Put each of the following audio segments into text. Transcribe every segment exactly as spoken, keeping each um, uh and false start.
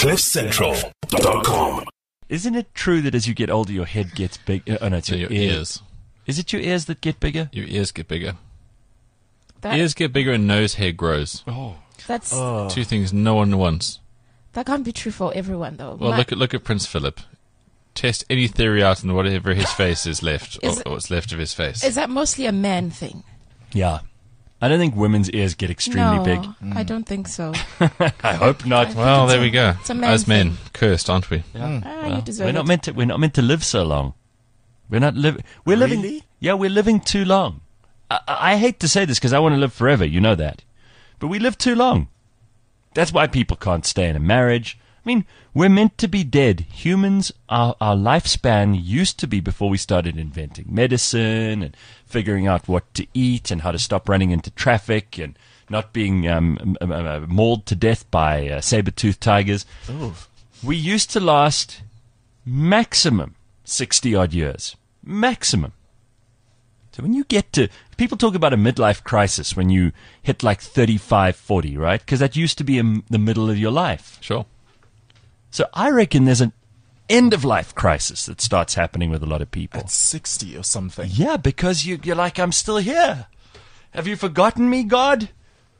cliff central dot com. Isn't it true that as you get older, your head gets big? Uh, oh, no, it's So your, your ears. ears. Is it your ears that get bigger? Your ears get bigger. That, Ears get bigger and nose hair grows. Oh. that's Two things no one wants. that can't be true for everyone, though. Well, My- look at look at Prince Philip. Test any theory out on whatever his face is left, Is or, it- or what's left of his face. is that mostly a man thing? Yeah. I don't think women's ears get extremely no, big. I don't think so. I hope not. Well, there we go. it's a man As men, thing. cursed, aren't we? Yeah. Ah, Well, you deserve we're not it. meant to. We're not meant to live so long. We're not living. We're living. Really? Yeah, we're living too long. I, I I hate to say this because I want to live forever. You know that, but we live too long. That's why people can't stay in a marriage. I mean, we're meant to be dead. Humans, our, our lifespan used to be before we started inventing medicine and figuring out what to eat and how to stop running into traffic and not being um, um, uh, mauled to death by uh, saber-toothed tigers. We used to last maximum sixty-odd years. Maximum. So when you get to... People talk about a midlife crisis when you hit like thirty-five, forty, right? Because that used to be in the middle of your life. Sure. So I reckon there's an end-of-life crisis that starts happening with a lot of people. At sixty or something. Yeah, because you, you're like, I'm still here. Have you forgotten me, God?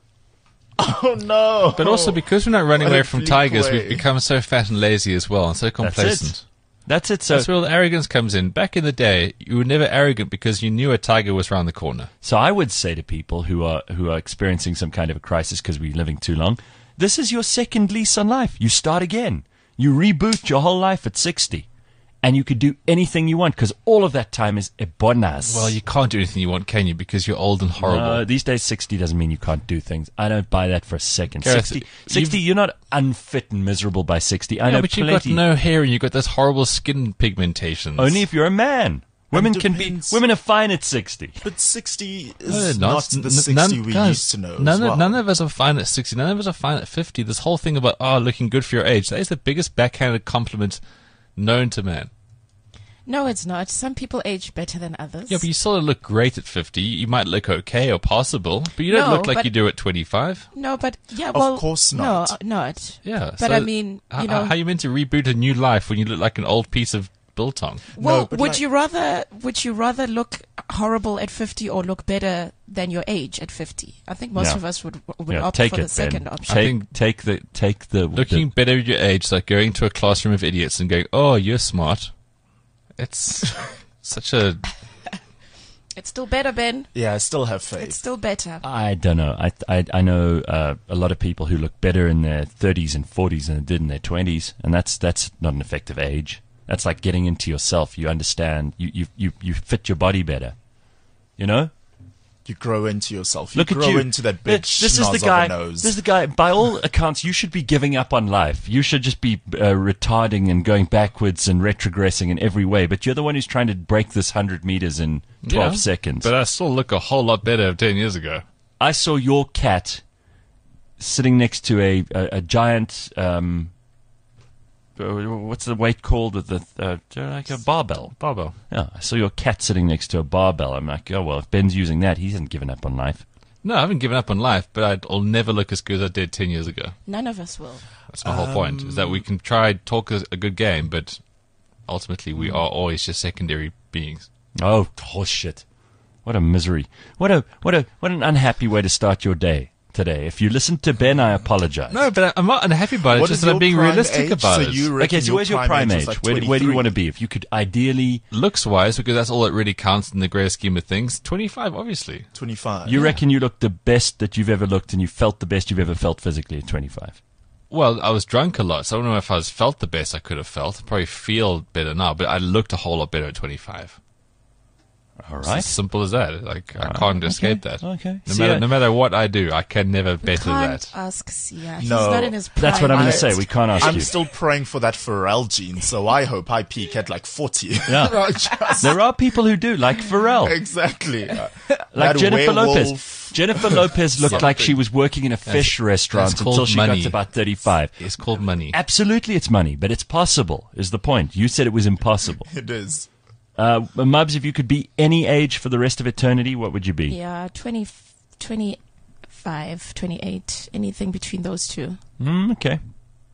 Oh no! But also because we're not running What away a from bleak tigers, way. we've become so fat and lazy as well, and so complacent. That's it. So, That's where all the arrogance comes in. Back in the day, you were never arrogant because you knew a tiger was around the corner. so I would say to people who are who are experiencing some kind of a crisis because we're living too long, this is your second lease on life. You start again. You reboot your whole life at sixty. And you could do anything you want because all of that time is a bonus. Well, you can't do anything you want, can you? Because you're old and horrible. No, these days, sixty doesn't mean you can't do things. I don't buy that for a second. Gareth, sixty, you've- sixty you're not unfit and miserable by sixty. I yeah, know but you've got plenty. no hair and you've got those horrible skin pigmentations. Only if you're a man. Women can be. depends. Women are fine at sixty. But sixty No, is they're not N- the n- sixty none- we guys, used to know. None as well. of, none of us are fine at sixty. None of us are fine at fifty. This whole thing about, oh, looking good for your age, that is the biggest backhanded compliment known to man. No, it's not. Some people age better than others. Yeah, but you sort of look great at fifty. You might look okay or possible, but you don't No, look like but- you do at twenty-five. No, but yeah, well, course not. No, not. Yeah. But so I mean, h- you know, how are you meant to reboot a new life when you look like an old piece of biltong? well, No, but would like- you rather would you rather look horrible at fifty or look better than your age at fifty? I think most Yeah. of us would would Yeah, opt take for it, the second Ben. option. I Take, think- take the take the Looking the- better at your age is like going to a classroom of idiots and going, oh, you're smart. It's such a... It's still better, Ben. Yeah, I still have faith. It's still better. I don't know. I I, I know uh, a lot of people who look better in their thirties and forties than they did in their twenties, and that's that's not an effective age. That's like getting into yourself. You understand. You you you, you fit your body better. You know. You grow into yourself. You Look grow at you. into that big this, this is schnoz the of guy. a nose. This is the guy. By all accounts, you should be giving up on life. You should just be uh, retarding and going backwards and retrogressing in every way. But you're the one who's trying to break this hundred meters in twelve Yeah, seconds. But I still look a whole lot better ten years ago. I saw your cat sitting next to a a, a giant. Um, uh, what's the weight called? With the uh, like a barbell. Barbell. Yeah, I saw your cat sitting next to a barbell. I'm like, oh well, if Ben's using that, he hasn't given up on life. No, I haven't given up on life, but I'd- I'll never look as good as I did ten years ago. None of us will. That's my whole point, is that we can try talk a, a good game, but ultimately we are always just secondary beings. Oh, horseshit! What a misery! What a what a what an unhappy way to start your day today. If you listen to Ben, I apologize. No, but I- I'm not unhappy about it, What just is that I'm your being prime realistic age? about So it. you reckon Okay, so where's your prime age? was like where, do- where do you twenty-three? want to be? If you could ideally, Looks-wise, because that's all that really counts in the greater scheme of things, twenty-five, obviously. twenty-five. you reckon you look the best that you've ever looked, and you felt the best you've ever felt physically at twenty-five. Well, I was drunk a lot, so I don't know if I was felt the best I could have felt. Probably feel better now, but I looked a whole lot better at twenty-five. All It's right. as simple as that. Like, I can't escape that. Okay. No See, matter, I- no matter what I do, I can never We better can't that. ask Sia. He's No. not in his prime. That's what I'm going I- to say. We can't ask I'm you. still praying for that Pharrell gene, so I hope I peak at like forty. Yeah. I just- There are people who do, like Pharrell, exactly. Uh, like that Jennifer Lopez. werewolf- Jennifer Lopez looked like she was working in a fish restaurant that's called until she got money. to about thirty-five. It's called money. Absolutely, it's money, but it's possible, is the point. You said it was impossible. It is. Uh, Mubs, if you could be any age for the rest of eternity, what would you be? Yeah, twenty, twenty-five, twenty-eight, anything between those two. Mm, okay.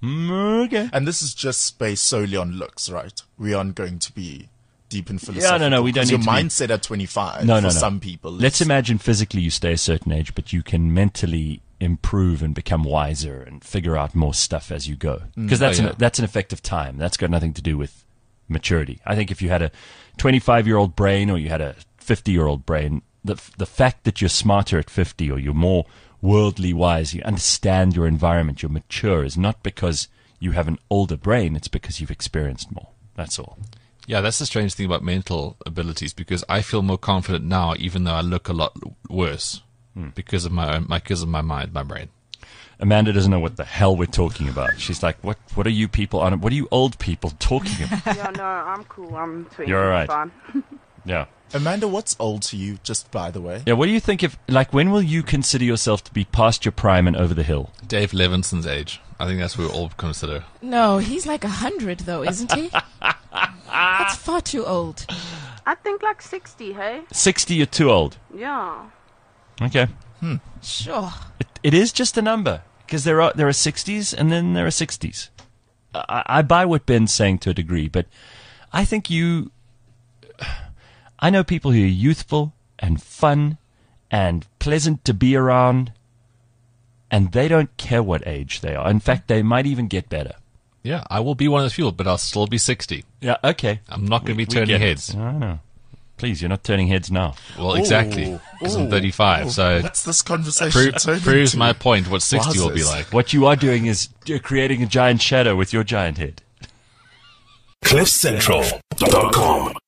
Mm, okay. And this is just based solely on looks, right? We aren't going to be deep in philosophy. Yeah, no, no, we don't Because need your to be- mindset at twenty-five No, for no, no. some people. Let's is- imagine physically you stay a certain age, but you can mentally improve and become wiser and figure out more stuff as you go. Because that's, Oh, yeah. an, that's an effect of time. That's got nothing to do with maturity. I think if you had a twenty-five-year-old brain or you had a fifty-year-old brain, the, the fact that you're smarter at fifty or you're more worldly wise, you understand your environment, you're mature, is not because you have an older brain, it's because you've experienced more. That's all. Yeah, that's the strange thing about mental abilities, because I feel more confident now, even though I look a lot worse because of my own, my because of my mind, my brain. Amanda doesn't know what the hell we're talking about. She's like, what What are you people on? What are you old people talking about? Yeah, no, I'm cool. I'm twenty. You're all right. Fine. Yeah. Amanda, what's old to you, just by the way? Yeah, what do you think if, like, when will you consider yourself to be past your prime and over the hill? Dave Levinson's age. I think that's what we all consider. No, he's like a hundred though, isn't he? That's far too old. I think like sixty, hey? sixty, you're too old. Yeah. Okay. Sure. It, it is just a number, because there are, there are sixties and then there are sixties. I, I buy what Ben's saying to a degree, but I think you... I know people who are youthful and fun and pleasant to be around, and they don't care what age they are. In fact, they might even get better. Yeah, I will be one of those people, but I'll still be sixty. Yeah, okay. I'm not going to be We turning get it. heads. I know. Please, you're not turning heads now. Well, exactly, Ooh, because I'm ooh, thirty-five. ooh. So What's this conversation pro- turning proves to? my point. What sixty will be Wowzers. like. What you are doing is you're creating a giant shadow with your giant head. cliff central dot com